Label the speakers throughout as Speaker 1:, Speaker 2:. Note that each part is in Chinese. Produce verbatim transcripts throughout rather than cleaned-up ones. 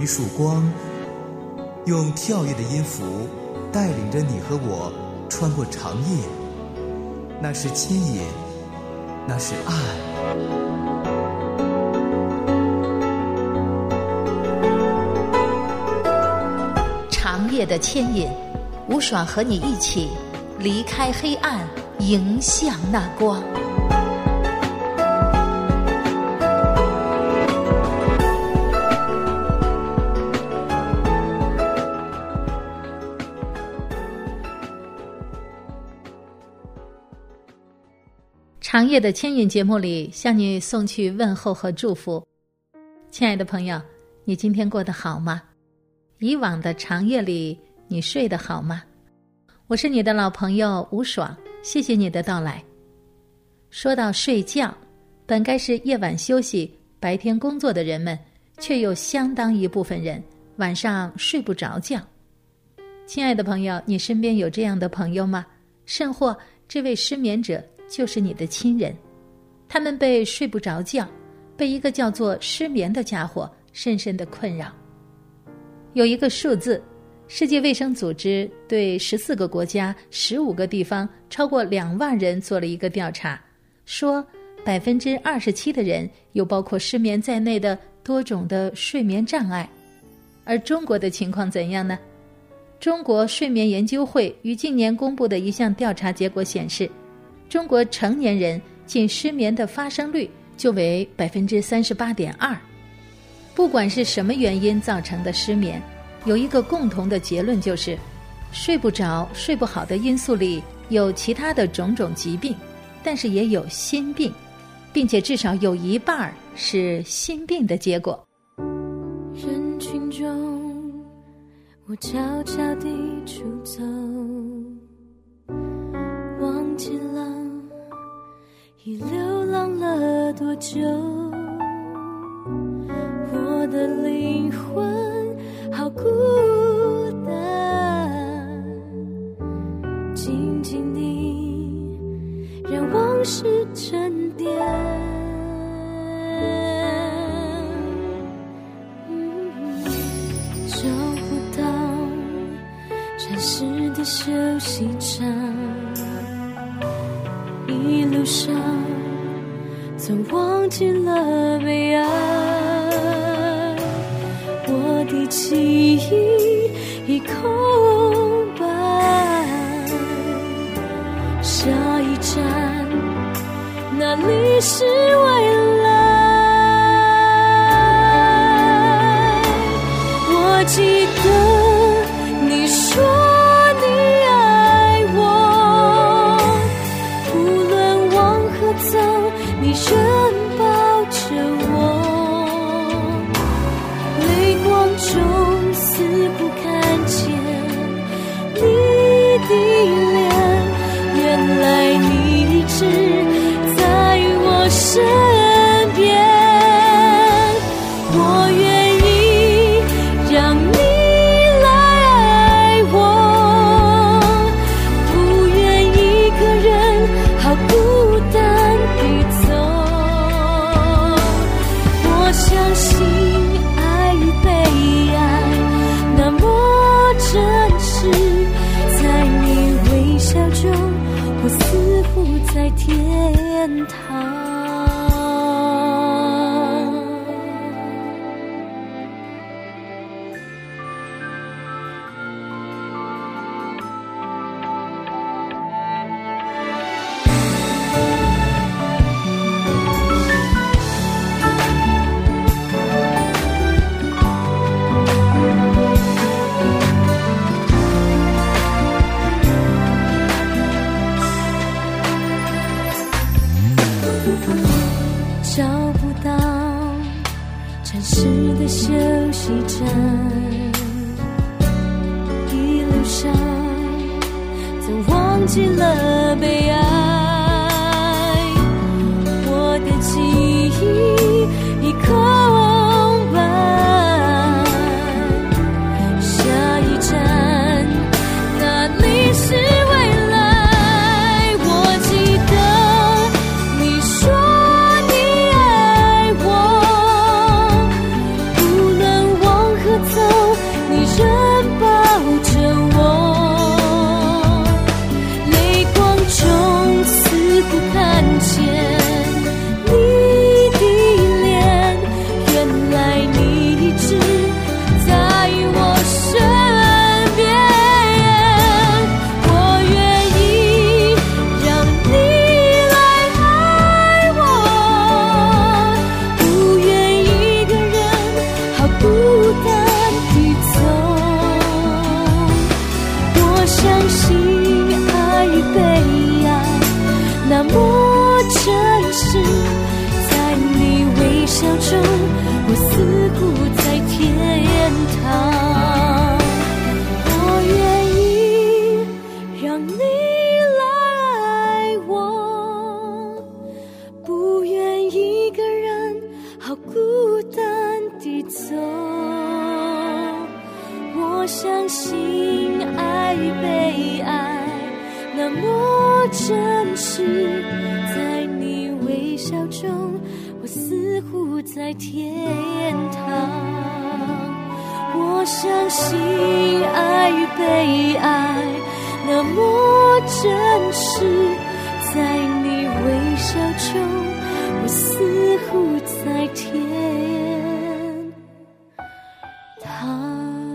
Speaker 1: 一束光，用跳跃的音符带领着你和我穿过长夜。那是牵引，那是爱。
Speaker 2: 长夜的牵引，吴爽和你一起离开黑暗，迎向那光。长夜的牵引节目里，向你送去问候和祝福。亲爱的朋友，你今天过得好吗？以往的长夜里，你睡得好吗？我是你的老朋友吴爽，谢谢你的到来。说到睡觉，本该是夜晚休息、白天工作的人们，却有相当一部分人晚上睡不着觉。亲爱的朋友，你身边有这样的朋友吗？甚或这位失眠者就是你的亲人，他们被睡不着觉，被一个叫做失眠的家伙深深的困扰。有一个数字，世界卫生组织对十四个国家、十五个地方超过两万人做了一个调查，说百分之二十七的人有包括失眠在内的多种的睡眠障碍。而中国的情况怎样呢？中国睡眠研究会于近年公布的一项调查结果显示，中国成年人仅失眠的发生率就为百分之三十八点二。不管是什么原因造成的失眠，有一个共同的结论，就是睡不着、睡不好的因素里有其他的种种疾病，但是也有心病，并且至少有一半是心病的结果。
Speaker 3: 人群中，我悄悄地出走，忘记了已流浪了多久，我的灵魂好孤单，静静地让往事沉淀。找不到暂时的休息站，一路上总忘记了悲哀，我的记忆已空白，下一站哪里是未来？我记得你说你爱我，无论往何走，你仍抱着我，泪光中似乎看见你的脸，原来你一直在我身边，我愿意让你来爱我，不愿一个人好孤单地走，我相信爱与被爱那么真实，在你微笑中我似乎在天堂。找不到暂时的休息站，一路上总忘记了悲哀，我的记忆已空白，下一站哪里是未来？我记得你说你爱我，无论往何见你的脸，原来你一直在我身边。我愿意让你来爱我，不愿一个人好孤单地走。我相信爱与被爱那么真实，在你微笑中，我似乎在天堂。我愿意让你来爱我，不愿一个人好孤单地走。我相信爱与被爱那么真实，在你微笑中，我似乎在天堂。我相信爱与被爱那么真实，在你微笑中，我似乎在天堂。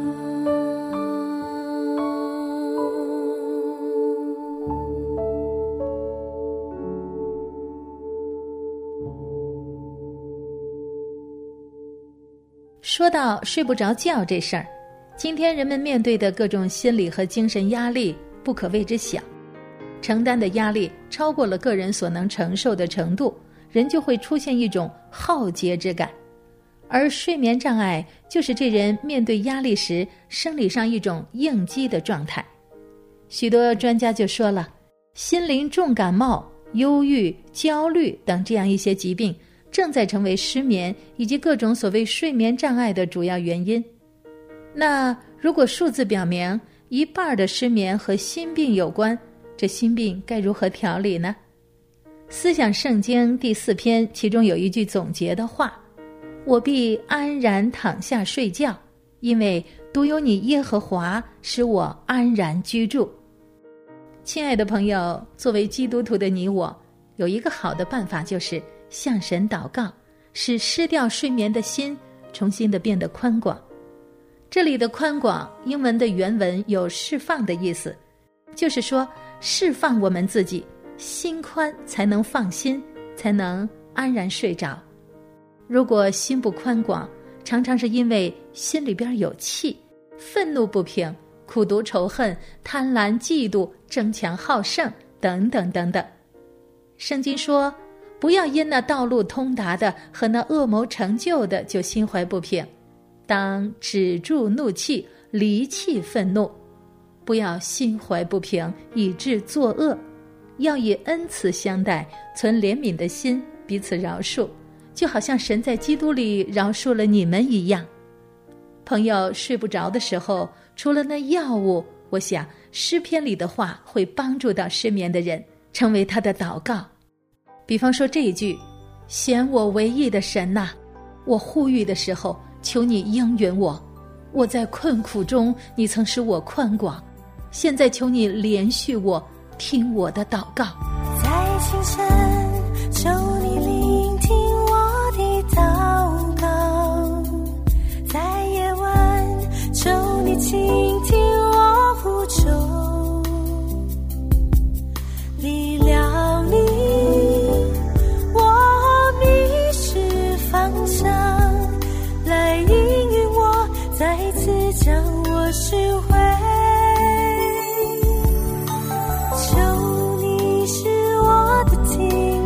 Speaker 2: 说到睡不着觉这事儿，今天人们面对的各种心理和精神压力不可谓之小，承担的压力超过了个人所能承受的程度，人就会出现一种耗竭之感。而睡眠障碍就是这人面对压力时生理上一种应激的状态。许多专家就说了，心灵重感冒、忧郁、焦虑等这样一些疾病正在成为失眠以及各种所谓睡眠障碍的主要原因。那如果数字表明一半的失眠和心病有关，这心病该如何调理呢？思想圣经第四篇其中有一句总结的话，我必安然躺下睡觉，因为独有你耶和华使我安然居住。亲爱的朋友，作为基督徒的你我，有一个好的办法，就是向神祷告，使失掉睡眠的心重新的变得宽广。这里的宽广，英文的原文有释放的意思，就是说释放我们自己，心宽才能放心，才能安然睡着。如果心不宽广，常常是因为心里边有气，愤怒不平，苦毒仇恨，贪婪嫉妒，争强好胜等等等等。圣经说，不要因那道路通达的和那恶谋成就的就心怀不平，当止住怒气，离弃愤怒，不要心怀不平以致作恶，要以恩慈相待，存怜悯的心，彼此饶恕，就好像神在基督里饶恕了你们一样。朋友睡不着的时候，除了那药物，我想诗篇里的话会帮助到失眠的人，成为他的祷告。比方说这一句，显我为义的神哪，我呼吁的时候，求你应允我。我在困苦中，你曾使我宽广，现在求你怜恤我，听我的祷告。
Speaker 3: 在清晨，求你聆听我的祷告；在夜晚，求你倾听我呼求。力量你，我迷失方向，来引领我，再次将我拾回。求你是我的听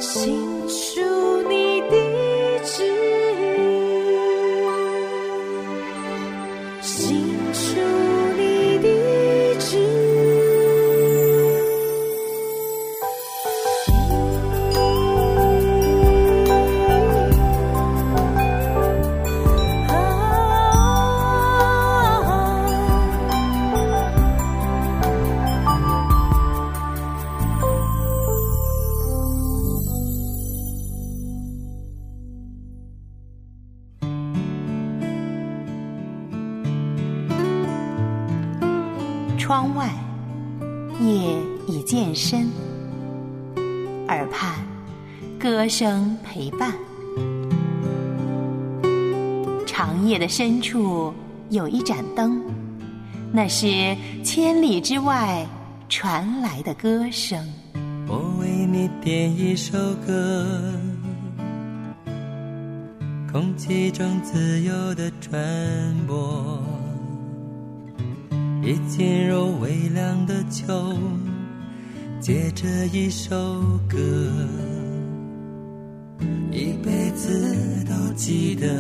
Speaker 3: 心属你的旨意，心属你的旨意。
Speaker 4: 窗外，夜已渐深，耳畔歌声陪伴。长夜的深处有一盏灯，那是千里之外传来的歌声。
Speaker 1: 我为你点一首歌，空气中自由地传播，已进入微凉的秋，借着一首歌，一辈子都记得。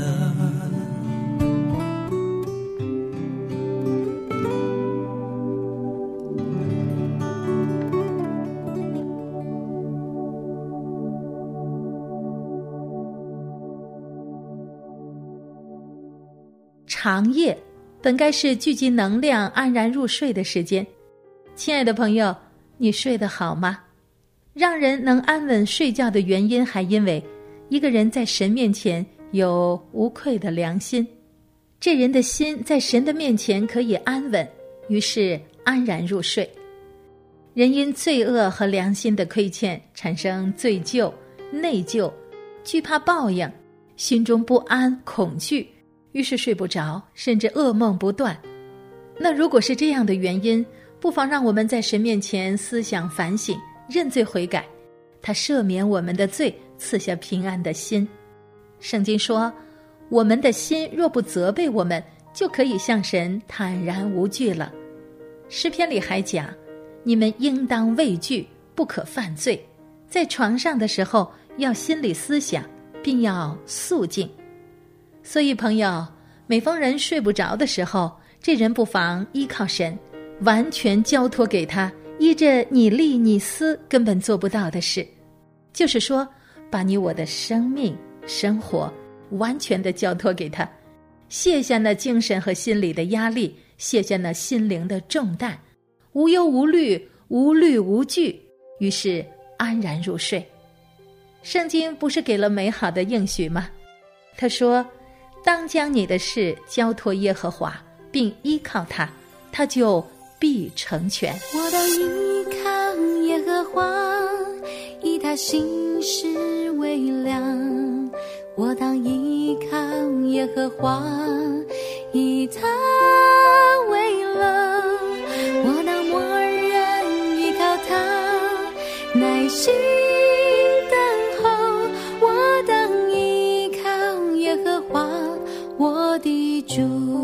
Speaker 2: 长夜本该是聚集能量、安然入睡的时间。亲爱的朋友，你睡得好吗？让人能安稳睡觉的原因，还因为一个人在神面前有无愧的良心，这人的心在神的面前可以安稳，于是安然入睡。人因罪恶和良心的亏欠，产生罪疚、内疚，惧怕报应，心中不安、恐惧，于是睡不着，甚至噩梦不断。那如果是这样的原因，不妨让我们在神面前思想反省，认罪悔改，他赦免我们的罪，赐下平安的心。圣经说，我们的心若不责备我们，就可以向神坦然无惧了。诗篇里还讲，你们应当畏惧，不可犯罪，在床上的时候要心里思想，并要肃静。所以朋友，每逢人睡不着的时候，这人不妨依靠神，完全交托给他，依着你力你思根本做不到的事，就是说把你我的生命生活完全的交托给他，卸下那精神和心理的压力，卸下那心灵的重担，无忧无虑，无虑无惧，于是安然入睡。圣经不是给了美好的应许吗？他说，当将你的事交托耶和华，并依靠他，他就必成全。
Speaker 3: 我当依靠耶和华，以他行事为良。我当依靠耶和华，以他为乐。我当默然依靠他，耐心等候。我当依靠耶和华，我的主，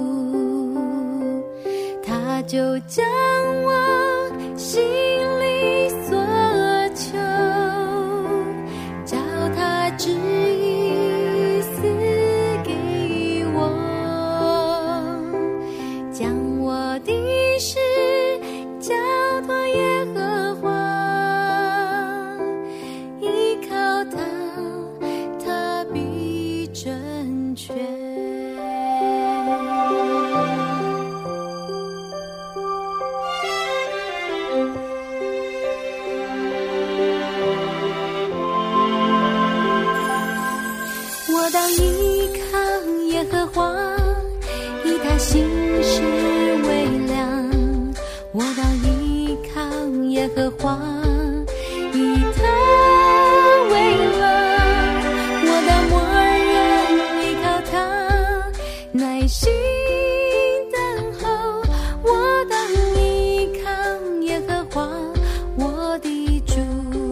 Speaker 3: 他就将我心里所求，叫他旨意赐给我，将我的事交托耶和华，依靠他，他必成全。我当依靠耶和华，以他行事为良。我当依靠耶和华，以他为乐。我当默然依靠他，耐心等候。我当依靠耶和华，我的主，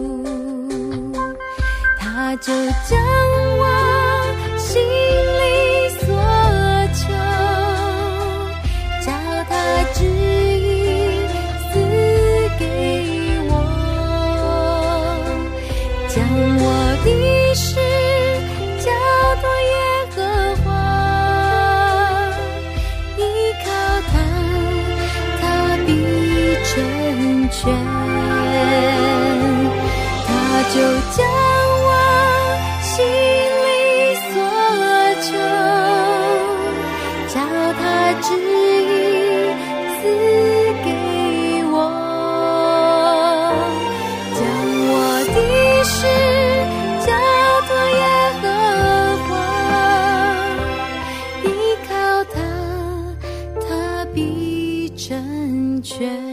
Speaker 3: 他就将我心里所求，叫他旨意赐给我，将将我的事交托耶和华，依靠他，他必成全。他就将我心里所求，叫他指引赐给我，将我的事交托耶和华，依靠他，他必成全。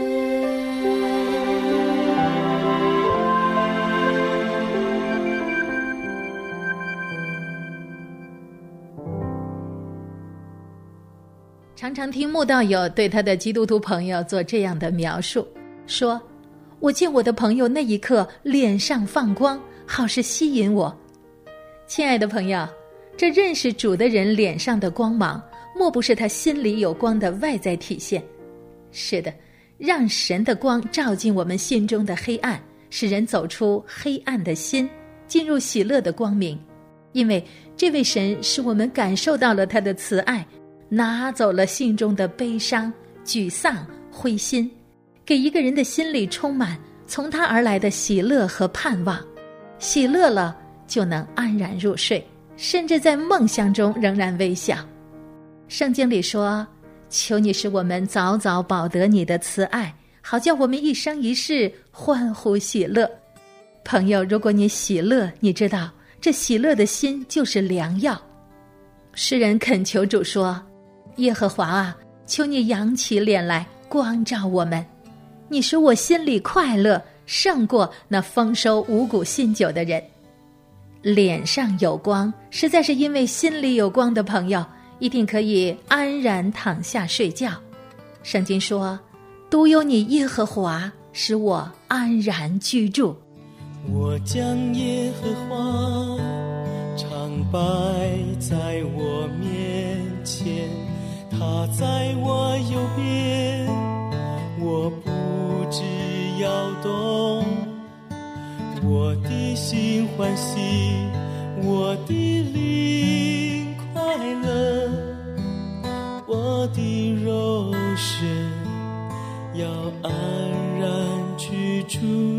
Speaker 2: 常常听慕道友对他的基督徒朋友做这样的描述，说：我见我的朋友那一刻脸上放光，好是吸引我。亲爱的朋友，这认识主的人脸上的光芒，莫不是他心里有光的外在体现。是的，让神的光照进我们心中的黑暗，使人走出黑暗的心，进入喜乐的光明。因为这位神使我们感受到了他的慈爱，拿走了心中的悲伤、沮丧、灰心，给一个人的心里充满从他而来的喜乐和盼望。喜乐了，就能安然入睡，甚至在梦乡中仍然微笑。圣经里说：求你使我们早早饱得你的慈爱，好叫我们一生一世欢呼喜乐。朋友，如果你喜乐，你知道这喜乐的心就是良药。诗人恳求主说：耶和华啊，求你扬起脸来光照我们，你使我心里快乐，胜过那丰收五谷新酒的人。脸上有光，实在是因为心里有光的朋友，一定可以安然躺下睡觉。圣经说：独有你耶和华，使我安然居住。
Speaker 5: 我将耶和华常摆在我面前，他在我右边，我不致摇动。我的心欢喜，我的灵快乐，我的肉身要安然居住。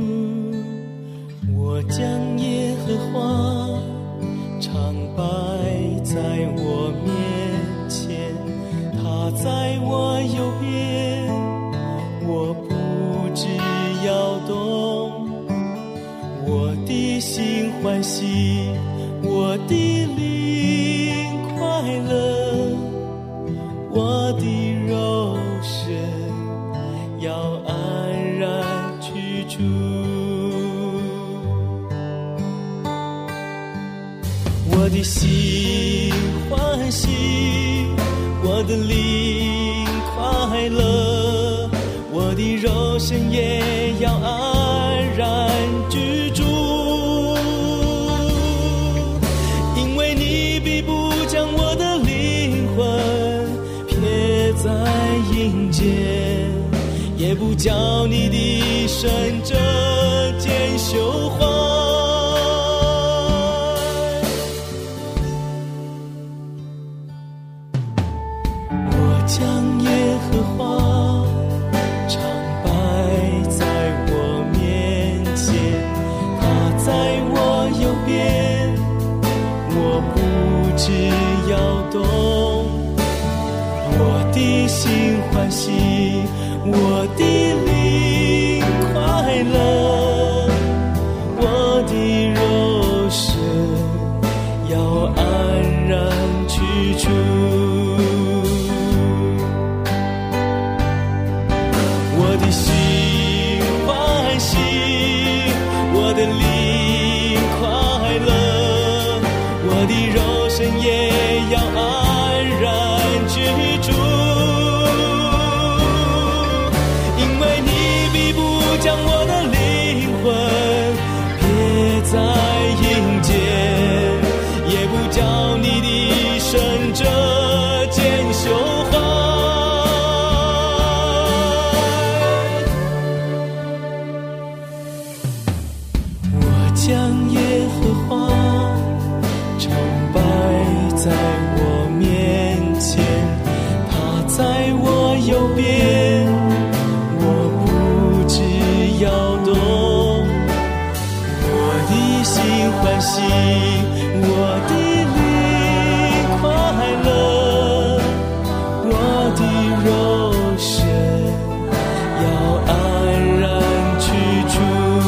Speaker 5: 我将耶和华常摆在我面前，他在我右边，我不致摇动。我的心欢喜，我的灵快乐，我的肉身要安然居住。我的心欢喜，我的灵快乐，我的肉身也要安然居住。因为你必不将我的灵魂撇在阴间，也不叫你的圣者见羞坏。将耶和华常摆在我面前，他在我右边，我不致摇动。我的心欢喜，我的灵快乐，我的肉身要安然居住。我的心欢喜，我的灵快乐，我的肉身也要安然居住。因为你必不将我的灵魂撇在阴间，也不叫你的圣者见羞坏。将耶喜，我的灵快乐，我的肉身要安然居住，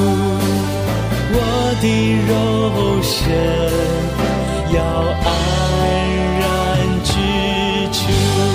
Speaker 5: 我的肉身要安然居住。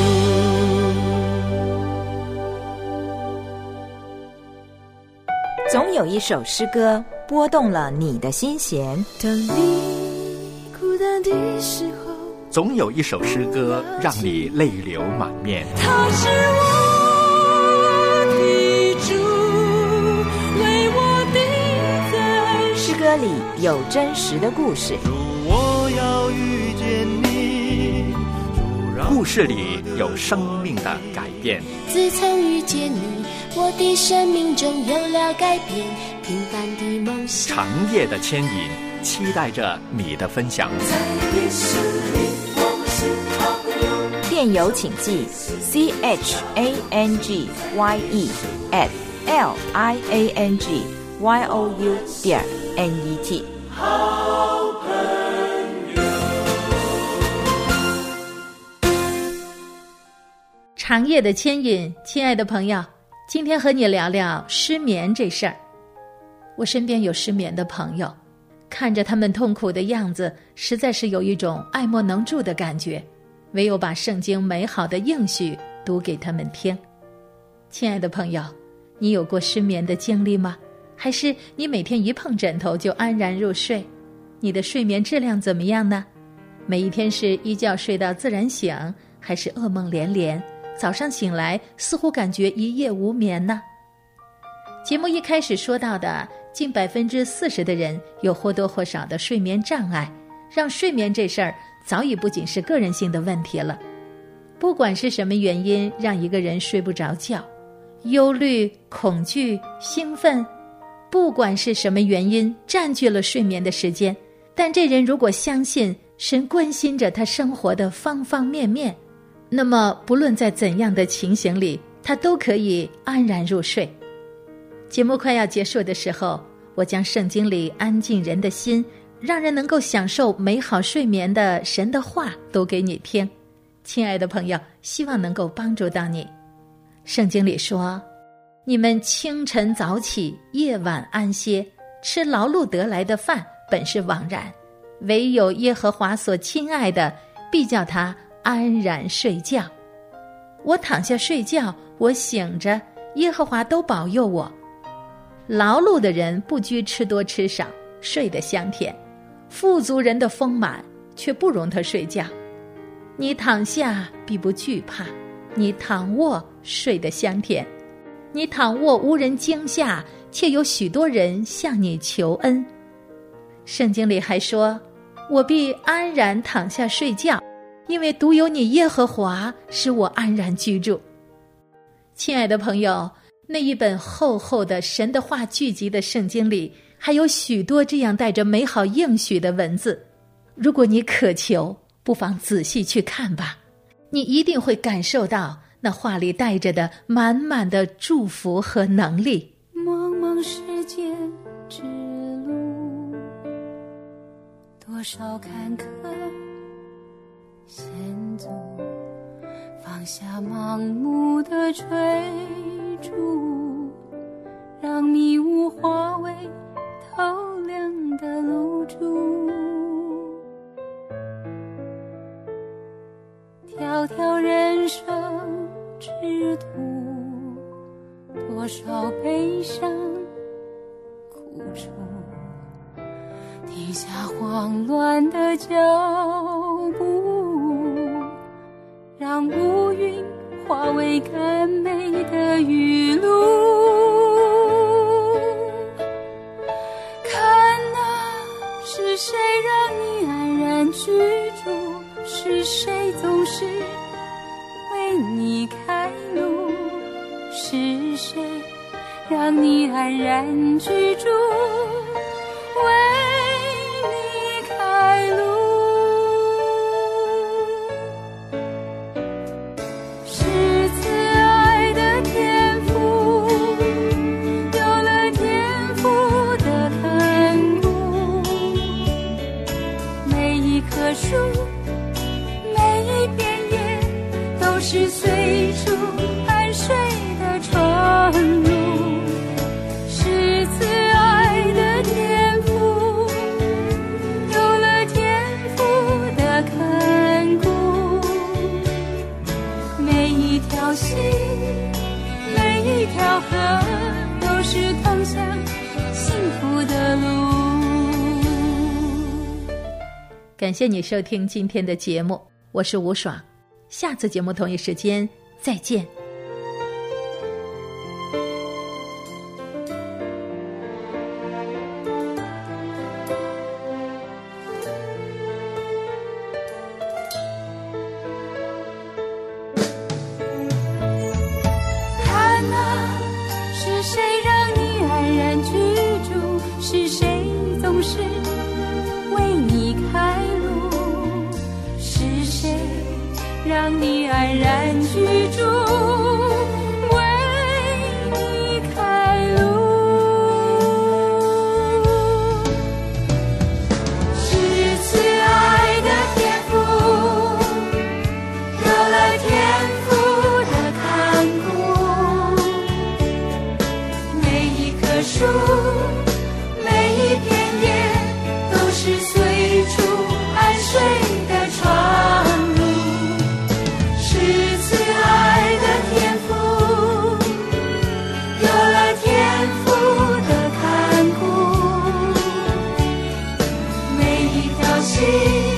Speaker 6: 总有一首诗歌拨动了你的心弦，
Speaker 3: 当你孤单的时候，
Speaker 7: 总有一首诗歌让你泪流满面。
Speaker 3: 他是我的主，为我定在
Speaker 6: 诗歌里有真实的故事，
Speaker 5: 主，我要遇见你，主，让
Speaker 7: 故事里有生命的改变。
Speaker 3: 自从遇见你，我的生命中有了改变，平凡的梦想，
Speaker 7: 长夜的牵引，期待着你的分享。
Speaker 3: 在你生命我们是好朋友。
Speaker 6: 电邮请寄 c h a n g y e at l i a n g y o u 点 n e t。
Speaker 5: 好朋友。
Speaker 2: 长夜的牵引，亲爱的朋友，今天和你聊聊失眠这事儿。我身边有失眠的朋友，看着他们痛苦的样子，实在是有一种爱莫能助的感觉，唯有把圣经美好的应许读给他们听。亲爱的朋友，你有过失眠的经历吗？还是你每天一碰枕头就安然入睡？你的睡眠质量怎么样呢？每一天是一觉睡到自然醒，还是噩梦连连，早上醒来似乎感觉一夜无眠呢？节目一开始说到的，近百分之四十的人有或多或少的睡眠障碍，让睡眠这事儿早已不仅是个人性的问题了。不管是什么原因让一个人睡不着觉，忧虑、恐惧、兴奋，不管是什么原因占据了睡眠的时间，但这人如果相信神关心着他生活的方方面面，那么不论在怎样的情形里，他都可以安然入睡。节目快要结束的时候，我将圣经里安静人的心，让人能够享受美好睡眠的神的话读给你听。亲爱的朋友，希望能够帮助到你。圣经里说，你们清晨早起，夜晚安歇，吃劳碌得来的饭本是枉然，唯有耶和华所亲爱的，必叫他安然睡觉。我躺下睡觉，我醒着，耶和华都保佑我。劳碌的人不拘吃多吃少，睡得香甜；富足人的丰满却不容他睡觉。你躺下必不惧怕，你躺卧睡得香甜。你躺卧无人惊吓，且有许多人向你求恩。圣经里还说，我必安然躺下睡觉，因为独有你耶和华使我安然居住。亲爱的朋友，那一本厚厚的神的话聚集的圣经里，还有许多这样带着美好应许的文字。如果你渴求，不妨仔细去看吧，你一定会感受到那话里带着的满满的祝福和能力。
Speaker 3: 茫茫世间之路，多少坎坷险阻，放下盲目的追逐，让迷雾化为透亮的露珠。条条人生之途，多少悲伤苦楚，停下慌乱的脚步，让乌云化为甘美的雨露。看啊，是谁让你安然居住？是谁总是为你开路？是谁让你安然居住？为你开路。是慈爱的天父，有了天父的看顾， 是随处安睡的床褥，是慈爱的天父，有了天父的看顾，每一条溪，每一条河，都是通向幸福的路。
Speaker 2: 感谢你收听今天的节目，我是吴爽，下次节目同一时间再见。
Speaker 3: 看啊，是谁让你安然居住？是谁总是为你开路？是谁让你安然居住，为你开路？是慈爱的天父，有了天父的看顾，每一棵树，每一片叶，都是随处安睡的床褥。是慈爱的天父，有了天父的看顾，每一条溪，